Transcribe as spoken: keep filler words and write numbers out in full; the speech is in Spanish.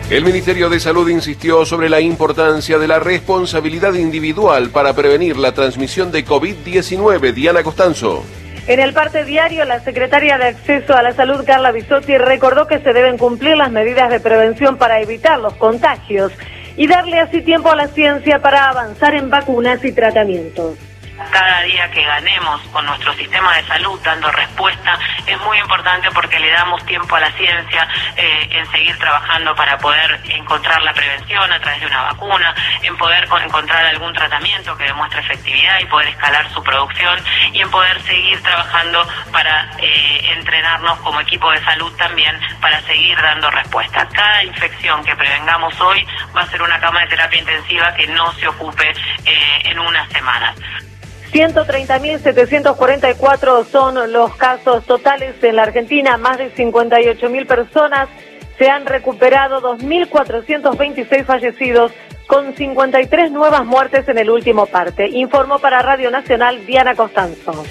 El Ministerio de Salud insistió sobre la importancia de la responsabilidad individual para prevenir la transmisión de COVID diecinueve. Diana Costanzo. En el parte diario, la secretaria de Acceso a la Salud, Carla Bisotti, recordó que se deben cumplir las medidas de prevención para evitar los contagios y darle así tiempo a la ciencia para avanzar en vacunas y tratamientos. Cada día que ganemos con nuestro sistema de salud dando respuesta es muy importante porque le damos tiempo a la ciencia eh, en seguir trabajando para poder encontrar la prevención a través de una vacuna, en poder encontrar algún tratamiento que demuestre efectividad y poder escalar su producción, y en poder seguir trabajando para eh, entrenarnos como equipo de salud también para seguir dando respuesta. Cada infección que prevengamos hoy va a ser una cama de terapia intensiva que no se ocupe eh, en unas semanas. ciento treinta mil setecientos cuarenta y cuatro son los casos totales en la Argentina, más de cincuenta y ocho mil personas se han recuperado, dos mil cuatrocientos veintiséis fallecidos, con cincuenta y tres nuevas muertes en el último parte. Informó para Radio Nacional Diana Costanzo.